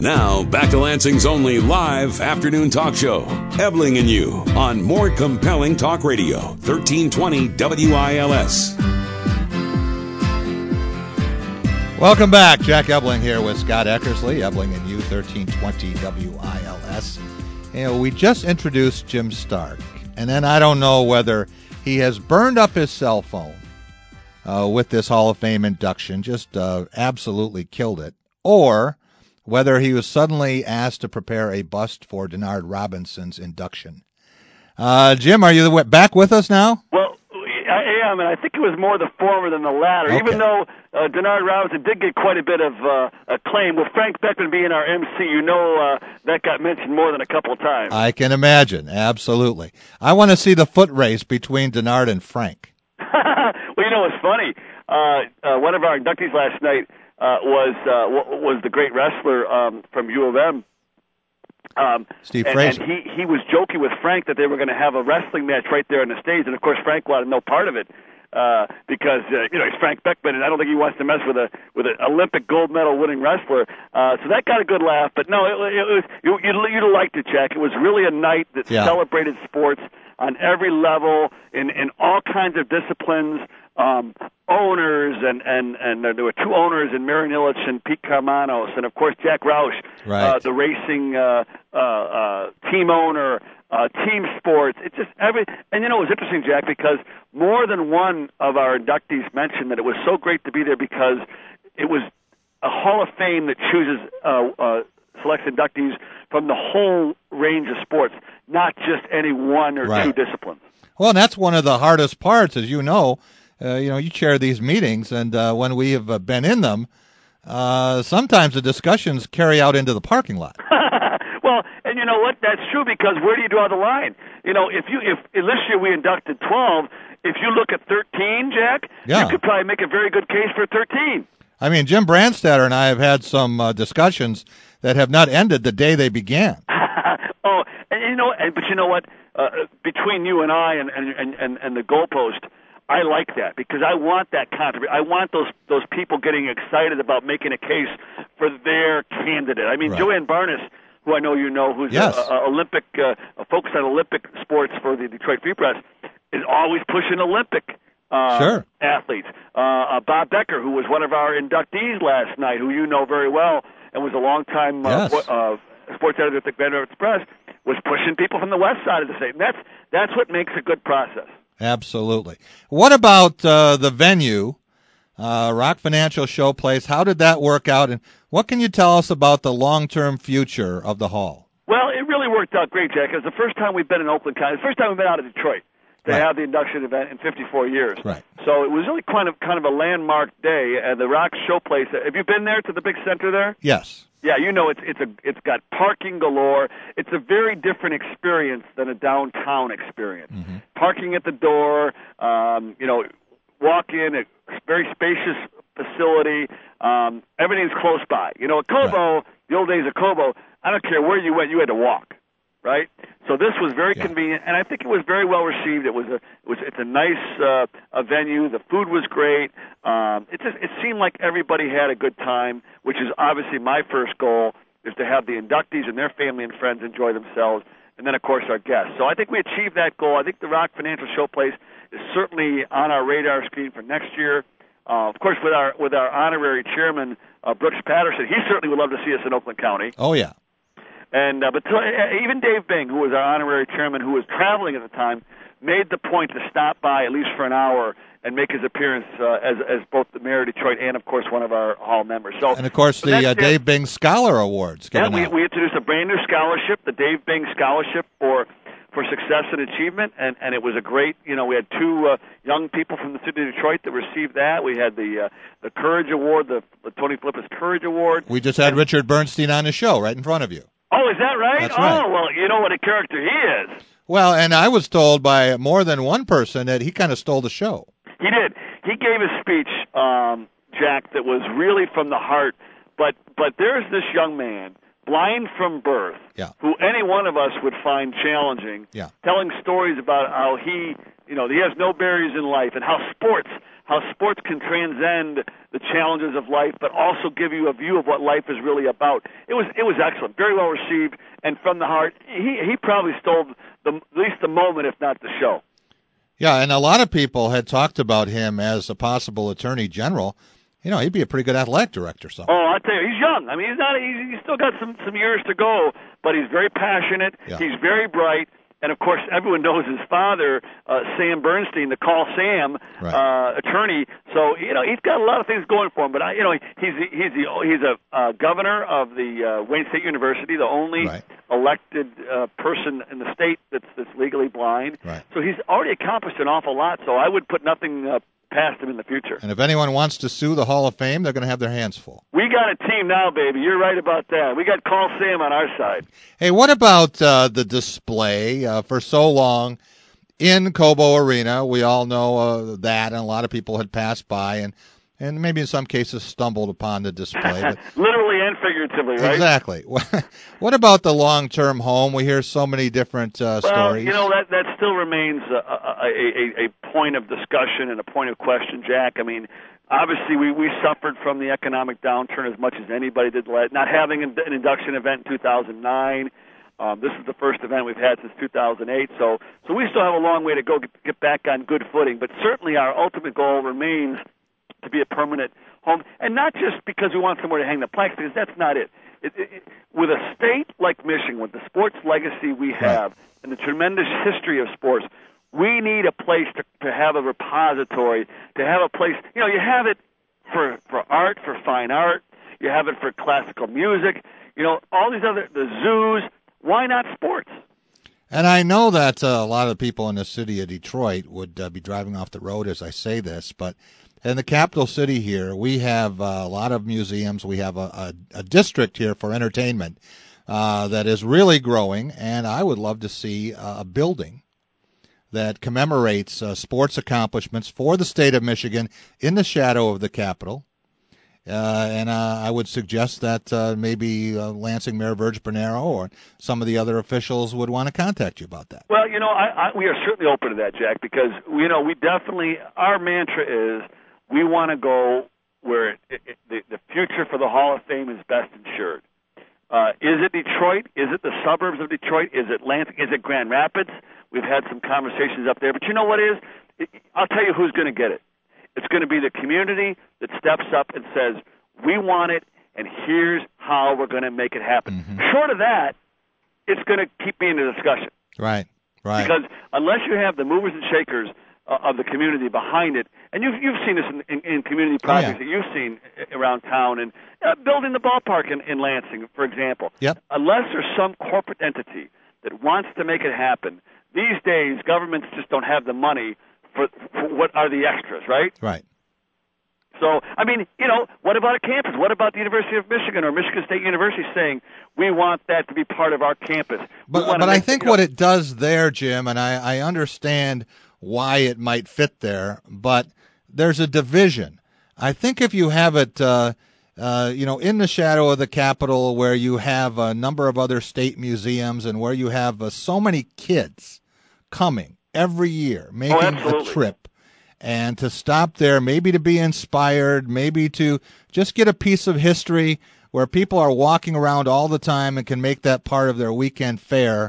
Now, back to Lansing's only live afternoon talk show, Ebling and You, on More Compelling Talk Radio, 1320 WILS. Welcome back. Jack Ebling here with Scott Eckersley, Ebling and You, 1320 WILS. We just introduced Jim Stark, and then I don't know whether he has burned up his cell phone with this Hall of Fame induction, just absolutely killed it, or whether he was suddenly asked to prepare a bust for Denard Robinson's induction. Jim, are you back with us now? Well, I am, and I think it was more the former than the latter, okay. Even though Denard Robinson did get quite a bit of acclaim. With Frank Beckman being our MC, that got mentioned more than a couple of times. I can imagine, absolutely. I want to see the foot race between Denard and Frank. Well, it's funny. One of our inductees last night was the great wrestler from U of M. Steve Fraser. And he was joking with Frank that they were going to have a wrestling match right there on the stage, and of course Frank wanted no part of it because he's Frank Beckman, and I don't think he wants to mess with an Olympic gold medal winning wrestler. So that got a good laugh. But no, it was you'd like to check. It was really a night that celebrated sports on every level in all kinds of disciplines. Owners and there were two owners in Marion Illich and Pete Carmanos, and of course Jack Roush, right. The racing team owner, team sports. It's just and it was interesting, Jack, because more than one of our inductees mentioned that it was so great to be there because it was a Hall of Fame that chooses selects inductees from the whole range of sports, not just any one or two disciplines. Well, and that's one of the hardest parts, as you know. You chair these meetings, and when we have been in them, sometimes the discussions carry out into the parking lot. Well, and you know what? That's true, because where do you draw the line? If this year we inducted 12, if you look at 13, Jack, you could probably make a very good case for 13. I mean, Jim Brandstatter and I have had some discussions that have not ended the day they began. But you know what? Between you and I and the goalpost, I like that because I want that controversy. I want those people getting excited about making a case for their candidate. I mean, Joanne Barnes, who I know you know, who's Olympic, focused on Olympic sports for the Detroit Free Press, is always pushing Olympic athletes. Bob Becker, who was one of our inductees last night, who you know very well, and was a longtime sports editor at the Grand Rapids Press, was pushing people from the west side of the state. And that's what makes a good process. Absolutely. What about the venue, Rock Financial Showplace? How did that work out, and what can you tell us about the long-term future of the hall? Well, it really worked out great, Jack. It was the first time we've been in Oakland County, the first time we've been out of Detroit to have the induction event in 54 years. Right. So it was really kind of a landmark day, and the Rock Showplace. Have you been there to the big center there? Yes. Yeah, it's got parking galore. It's a very different experience than a downtown experience. Mm-hmm. Parking at the door, walk in, a very spacious facility. Everything's close by. At Cobo, the old days of Cobo, I don't care where you went, you had to walk, right? So this was very convenient, and I think it was very well received. It's a nice venue. The food was great. It seemed like everybody had a good time, which is obviously my first goal, is to have the inductees and their family and friends enjoy themselves, and then of course our guests. So I think we achieved that goal. I think the Rock Financial Showplace is certainly on our radar screen for next year. Of course, with our honorary chairman Brooks Patterson, he certainly would love to see us in Oakland County. Oh yeah. And even Dave Bing, who was our honorary chairman, who was traveling at the time, made the point to stop by at least for an hour and make his appearance as both the mayor of Detroit and, of course, one of our hall members. And, of course, the Dave Bing Scholar Awards. Yeah, we introduced a brand-new scholarship, the Dave Bing Scholarship for Success and Achievement, and it was a great, we had two young people from the city of Detroit that received that. We had the Courage Award, the Tony Phillips Courage Award. We just had Richard Bernstein on the show right in front of you. Oh, is that right? That's right. Oh, well, you know what a character he is. Well, and I was told by more than one person that he kind of stole the show. He did. He gave a speech, Jack, that was really from the heart. But there's this young man, blind from birth, who any one of us would find challenging, telling stories about how he has no barriers in life and how sports how sports can transcend the challenges of life, but also give you a view of what life is really about. It was excellent, very well received, and from the heart. He probably stole at least the moment, if not the show. Yeah, and a lot of people had talked about him as a possible attorney general. You know, he'd be a pretty good athletic director. So. Oh, I tell you, he's young. I mean, he's still got some years to go, but he's very passionate. Yeah. He's very bright. And, of course, everyone knows his father, Sam Bernstein, the Call Sam attorney. So, you know, he's got a lot of things going for him. But, he's a governor of the Wayne State University, the only elected person in the state that's legally blind. Right. So he's already accomplished an awful lot. So I would put nothing past him in the future. And if anyone wants to sue the Hall of Fame, they're going to have their hands full. We got a team now, baby. You're right about that. We got Call Sam on our side. Hey, what about the display for so long in Cobo Arena? We all know that, and a lot of people had passed by and maybe in some cases stumbled upon the display. But literally and figuratively, right? Exactly. What about the long-term home? We hear so many different stories. Well, you know, that still remains a point of discussion and a point of question, Jack. I mean, obviously we suffered from the economic downturn as much as anybody did, not having an induction event in 2009. This is the first event we've had since 2008, so we still have a long way to go get back on good footing. But certainly our ultimate goal remains to be a permanent home, and not just because we want somewhere to hang the plaques, because that's not it. With a state like Michigan, with the sports legacy we have, and the tremendous history of sports, we need a place to have a repository, to have a place. You know, you have it for art, for fine art. You have it for classical music. You know, all these the zoos. Why not sports? And I know that a lot of people in the city of Detroit would be driving off the road as I say this, but in the capital city here, we have a lot of museums. We have a district here for entertainment that is really growing, and I would love to see a building that commemorates sports accomplishments for the state of Michigan in the shadow of the Capitol. And I would suggest that maybe Lansing Mayor Virg Bernero or some of the other officials would want to contact you about that. Well, you know, we are certainly open to that, Jack, because, you know, we definitely, our mantra is we want to go where the future for the Hall of Fame is best ensured. Is it Detroit? Is it the suburbs of Detroit? Is it Lansing? Is it Grand Rapids? We've had some conversations up there. But you know what is? I'll tell you who's going to get it. It's going to be the community that steps up and says, we want it, and here's how we're going to make it happen. Mm-hmm. Short of that, it's going to keep being a discussion. Right. Because unless you have the movers and shakers of the community behind it, and you've seen this in community projects that you've seen around town, and building the ballpark in Lansing, for example. Yep. Unless there's some corporate entity that wants to make it happen, these days governments just don't have the money for what are the extras, right? Right. So, I mean, you know, what about a campus? What about the University of Michigan or Michigan State University saying, we want that to be part of our campus? But I think what it does there, Jim, and I understand why it might fit there, but there's a division. I think if you have it, you know, in the shadow of the Capitol where you have a number of other state museums and where you have so many kids coming every year, making a trip, and to stop there, maybe to be inspired, maybe to just get a piece of history where people are walking around all the time and can make that part of their weekend fare.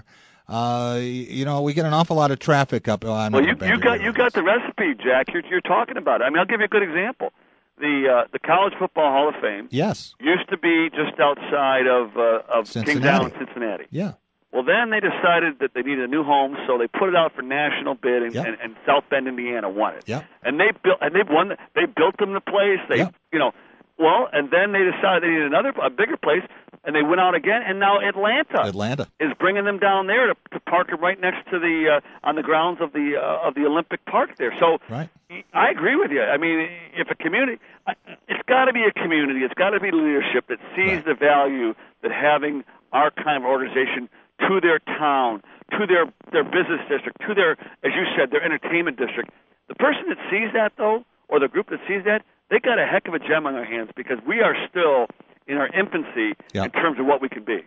You know, we get an awful lot of traffic up. Well, you got the recipe, Jack. You're talking about it. I mean, I'll give you a good example. The College Football Hall of Fame, used to be just outside of Kings Island, Cincinnati. Yeah. Well, then they decided that they needed a new home, so they put it out for national bid, and South Bend, Indiana, won it. Yep. And they built them the place. You know, well, and then they decided they needed a bigger place, and they went out again. And now Atlanta is bringing them down there to park them right next to on the grounds of the Olympic Park there. So I agree with you. I mean, if a community, it's got to be a community. It's got to be leadership that sees the value that having our kind of organization to their town, to their business district, to their, as you said, their entertainment district. The person that sees that, though, or the group that sees that, they got a heck of a gem on their hands because we are still in our infancy in terms of what we can be.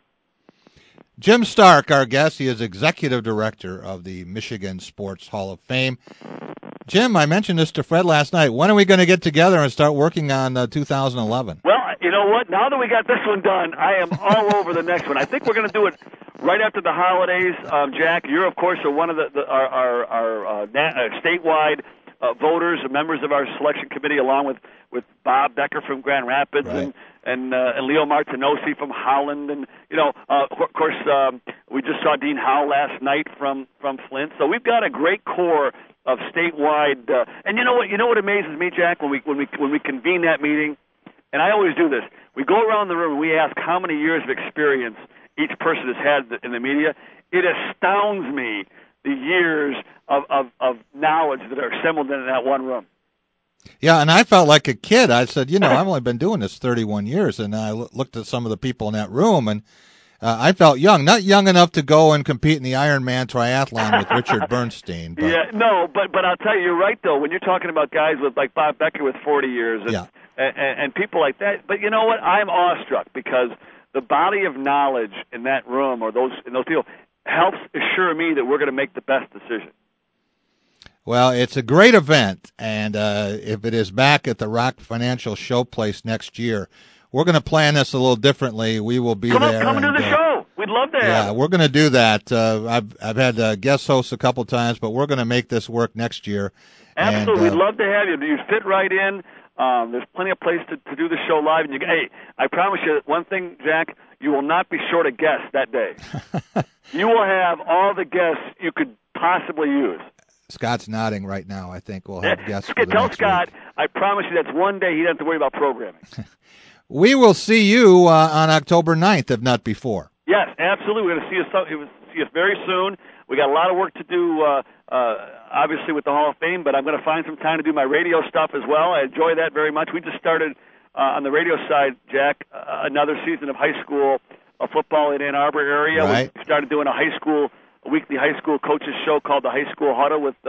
Jim Stark, our guest, he is executive director of the Michigan Sports Hall of Fame. Jim, I mentioned this to Fred last night. When are we going to get together and start working on 2011? Well, you know what? Now that we got this one done, I am all over the next one. I think we're going to do it right after the holidays. Jack, you're, of course, are one of our statewide voters and members of our selection committee, along with Bob Becker from Grand Rapids, right, and Leo Martinosi from Holland, and of course we just saw Dean Howell last night from Flint. So we've got a great core of statewide. And you know what amazes me, Jack, when we convene that meeting, and I always do this. We go around the room and we ask how many years of experience each person has had in the media. It astounds me the years of knowledge that are assembled in that one room. Yeah, and I felt like a kid. I said, I've only been doing this 31 years, and I looked at some of the people in that room, and I felt young. Not young enough to go and compete in the Ironman triathlon with Richard Bernstein. But. Yeah, no, but I'll tell you, you're right, though, when you're talking about guys with like Bob Becker with 40 years and people like that. But you know what? I'm awestruck because the body of knowledge in that room or in those people helps assure me that we're going to make the best decision. Well, it's a great event, and if it is back at the Rock Financial Showplace next year, we're going to plan this a little differently. We will be there. Come to the show. We'd love to have. Yeah, we're going to do that. I've had guest hosts a couple times, but we're going to make this work next year. Absolutely, we'd love to have you. You fit right in. There's plenty of place to do the show live. And I promise you one thing, Jack. You will not be short of guests that day. You will have all the guests you could possibly use. Scott's nodding right now. I think we'll have guests for the Tell next Scott, week. I promise you that's one day he doesn't have to worry about programming. We will see you on October 9th, if not before. Yes, absolutely. We're going to see us very soon. We got a lot of work to do, obviously, with the Hall of Fame, but I'm going to find some time to do my radio stuff as well. I enjoy that very much. We just started on the radio side, Jack, another season of high school football in Ann Arbor area. Right. We started doing a weekly high school coaches show called the High School Huddle with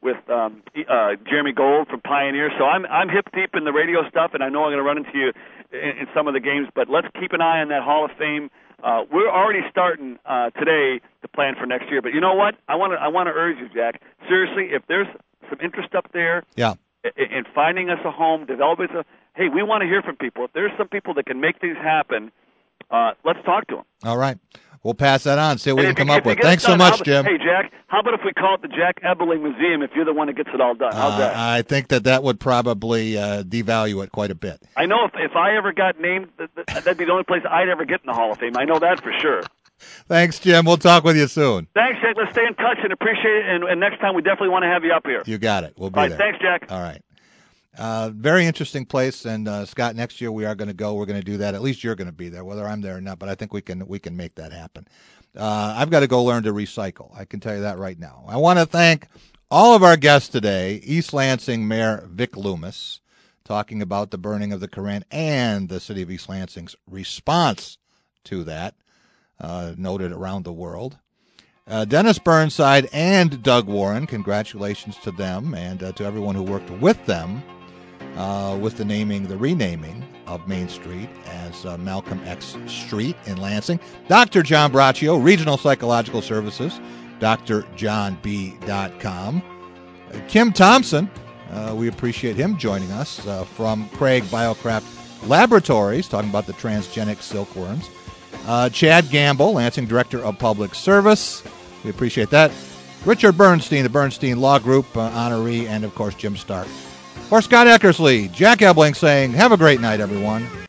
Jeremy Gold from Pioneer. So I'm hip deep in the radio stuff, and I know I'm going to run into you in some of the games. But let's keep an eye on that Hall of Fame. We're already starting today to plan for next year. But you know what? I want to urge you, Jack. Seriously, if there's some interest up there, in finding us a home, developing hey, we want to hear from people. If there's some people that can make things happen, let's talk to them. All right. We'll pass that on, see what we can come up with. Thanks so much, Jim. Hey, Jack, how about if we call it the Jack Ebeling Museum if you're the one that gets it all done? How's that? I think that would probably devalue it quite a bit. I know if I ever got named, that'd be the only place I'd ever get in the Hall of Fame. I know that for sure. Thanks, Jim. We'll talk with you soon. Thanks, Jack. Let's stay in touch and appreciate it. And next time, we definitely want to have you up here. You got it. We'll be all right, there. Thanks, Jack. All right. Very interesting place, and Scott, next year we are going to go. We're going to do that. At least you're going to be there, whether I'm there or not. But I think we can make that happen. I've got to go learn to recycle. I can tell you that right now. I want to thank all of our guests today. East Lansing Mayor Vic Loomis, talking about the burning of the Koran and the city of East Lansing's response to that, noted around the world. Dennis Burnside and Doug Warren, congratulations to them and to everyone who worked with them with the renaming of Main Street as Malcolm X Street in Lansing. Dr. John Braccio, Regional Psychological Services, drjohnb.com. Kim Thompson, we appreciate him joining us from Craig Biocraft Laboratories, talking about the transgenic silkworms. Chad Gamble, Lansing Director of Public Service. We appreciate that. Richard Bernstein, the Bernstein Law Group honoree, and, of course, Jim Stark. For Scott Eckersley, Jack Ebeling saying, have a great night, everyone.